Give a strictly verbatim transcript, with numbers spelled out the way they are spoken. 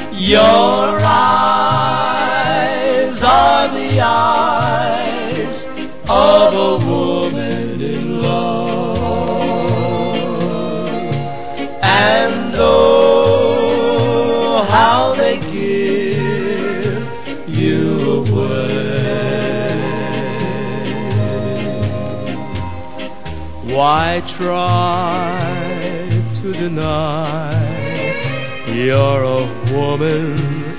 Your eyes are the eyes of a woman in love, and oh, how they give you away. Why try to deny you're a woman